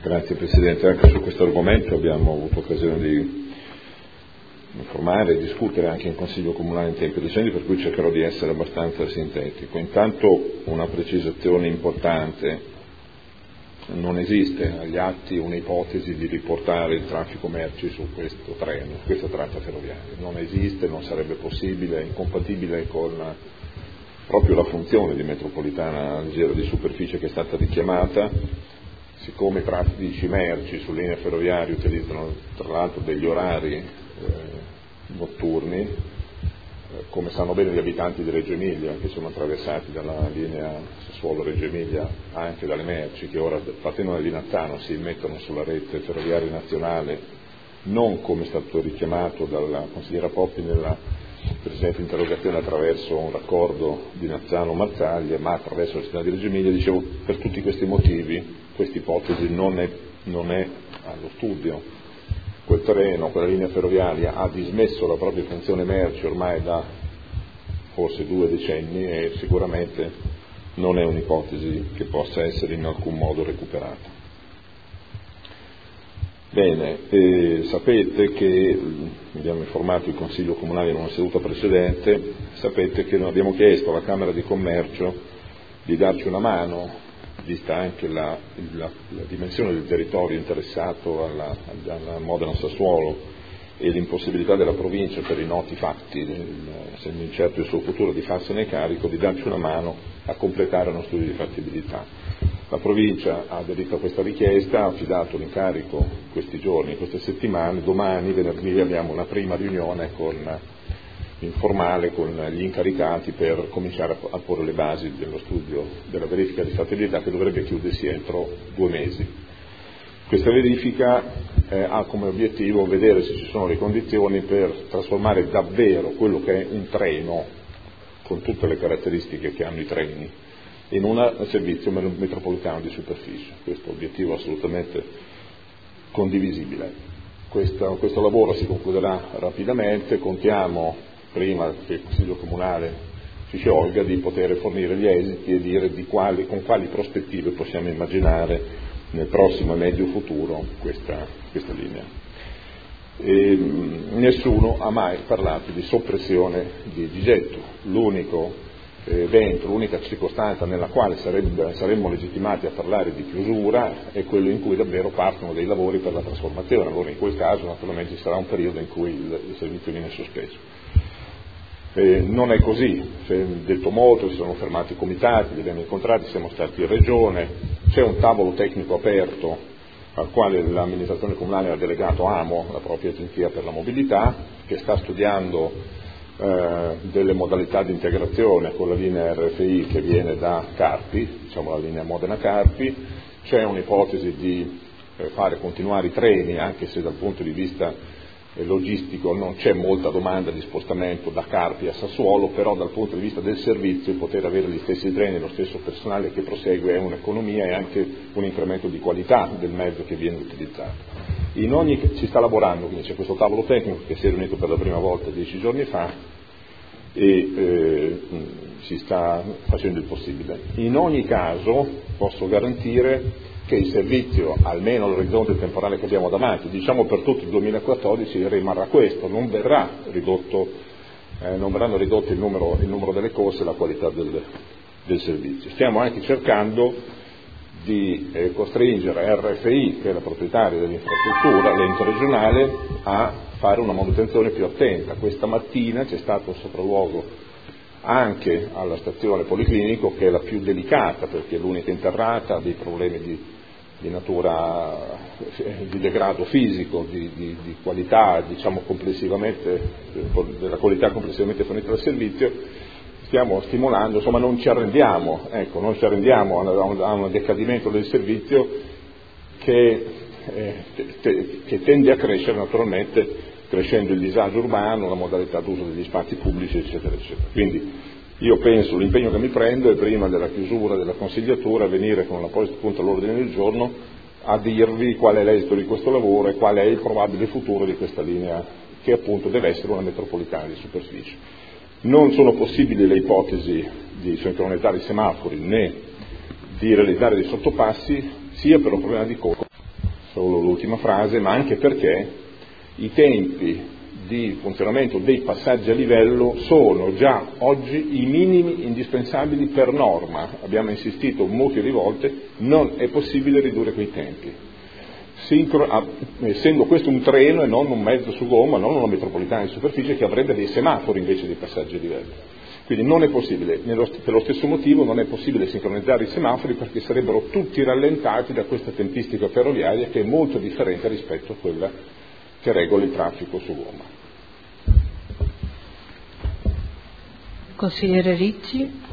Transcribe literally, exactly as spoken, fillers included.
Grazie Presidente, anche su questo argomento abbiamo avuto occasione di informare e discutere anche in Consiglio Comunale in tempi recenti, per cui cercherò di essere abbastanza sintetico. Intanto una precisazione importante: non esiste agli atti un'ipotesi di riportare il traffico merci su questo treno, su questa tratta ferroviaria. Non esiste, non sarebbe possibile, è incompatibile con proprio la funzione di metropolitana leggera di superficie che è stata richiamata. Siccome i traffici merci su linee ferroviarie utilizzano tra l'altro degli orari eh, notturni, eh, come sanno bene gli abitanti di Reggio Emilia, che sono attraversati dalla linea Sassuolo-Reggio Emilia anche dalle merci che ora partendo da Linazzano si immettono sulla rete ferroviaria nazionale, non come è stato richiamato dalla consigliera Poppi nella precedente interrogazione attraverso un raccordo di Nazzano-Marzaglia, ma attraverso la città di Reggio Emilia. Dicevo, per tutti questi motivi questa ipotesi non è, non è allo studio. Quel treno, quella linea ferroviaria ha dismesso la propria funzione merci ormai da forse due decenni e sicuramente non è un'ipotesi che possa essere in alcun modo recuperata. Bene, eh, sapete che, abbiamo informato il Consiglio Comunale in una seduta precedente, sapete che noi abbiamo chiesto alla Camera di Commercio di darci una mano, vista anche la, la, la dimensione del territorio interessato alla, alla Modena Sassuolo e l'impossibilità della provincia per i noti fatti, essendo incerto il suo futuro, di farsene carico, di darci una mano a completare uno studio di fattibilità. La provincia ha aderito a questa richiesta, ha affidato l'incarico questi giorni, queste settimane. Domani, venerdì, abbiamo una prima riunione con, informale con gli incaricati per cominciare a porre le basi dello studio della verifica di fattibilità, che dovrebbe chiudersi entro due mesi. Questa verifica eh, ha come obiettivo vedere se ci sono le condizioni per trasformare davvero quello che è un treno, con tutte le caratteristiche che hanno i treni, in un servizio metropolitano di superficie. Questo obiettivo è assolutamente condivisibile. Questo, questo lavoro si concluderà rapidamente, contiamo, prima che il Consiglio Comunale ci sciolga, di poter fornire gli esiti e dire di quali, con quali prospettive possiamo immaginare nel prossimo e medio futuro questa, questa linea. E, mh, nessuno ha mai parlato di soppressione di, di getto. L'unico evento, l'unica circostanza nella quale sarebbe, saremmo legittimati a parlare di chiusura è quello in cui davvero partono dei lavori per la trasformazione. Allora in quel caso naturalmente ci sarà un periodo in cui il, il servizio viene sospeso. Eh, non è così, si è detto molto, si sono fermati i comitati, li abbiamo incontrati, siamo stati in regione, c'è un tavolo tecnico aperto al quale l'amministrazione comunale ha delegato AMO, la propria agenzia per la mobilità, che sta studiando eh, delle modalità di integrazione con la linea R F I che viene da Carpi, diciamo la linea Modena-Carpi. C'è un'ipotesi di eh, fare continuare i treni, anche se dal punto di vista logistico non c'è molta domanda di spostamento da Carpi a Sassuolo, però dal punto di vista del servizio poter avere gli stessi treni, lo stesso personale che prosegue è un'economia e anche un incremento di qualità del mezzo che viene utilizzato. In ogni, si sta lavorando, quindi c'è questo tavolo tecnico che si è riunito per la prima volta dieci giorni fa e eh, si sta facendo il possibile. In ogni caso posso garantire che il servizio, almeno l'orizzonte temporale che abbiamo davanti, diciamo per tutto il duemilaquattordici, rimarrà questo, non verrà ridotto, eh, non verranno ridotti il numero, il numero delle corse e la qualità del, del servizio. Stiamo anche cercando di eh, costringere R F I, che è la proprietaria dell'infrastruttura, l'ente regionale, a fare una manutenzione più attenta. Questa mattina c'è stato un sopralluogo anche alla stazione Policlinico, che è la più delicata perché è l'unica interrata, ha dei problemi di, di natura, di degrado fisico, di, di, di qualità, diciamo complessivamente, della qualità complessivamente fornita dal servizio. Stiamo stimolando, insomma non ci arrendiamo, ecco, non ci arrendiamo a un, a un decadimento del servizio che, eh, te, che tende a crescere naturalmente, crescendo il disagio urbano, la modalità d'uso degli spazi pubblici, eccetera, eccetera. Quindi io penso, l'impegno che mi prendo è prima della chiusura della consigliatura venire con un apposito punto all'ordine del giorno a dirvi qual è l'esito di questo lavoro e qual è il probabile futuro di questa linea, che appunto deve essere una metropolitana di superficie. Non sono possibili le ipotesi di sincronizzare i semafori né di realizzare dei sottopassi, sia per un problema di costo solo l'ultima frase, ma anche perché i tempi di funzionamento dei passaggi a livello sono già oggi i minimi indispensabili per norma. Abbiamo insistito un mucchio di volte, non è possibile ridurre quei tempi. Sincro, ah, essendo questo un treno e non un mezzo su gomma, non una metropolitana di superficie che avrebbe dei semafori invece di passaggi a livello. Quindi non è possibile, nello, per lo stesso motivo non è possibile sincronizzare i semafori, perché sarebbero tutti rallentati da questa tempistica ferroviaria che è molto differente rispetto a quella che regola il traffico su gomma. Consigliere Ricci.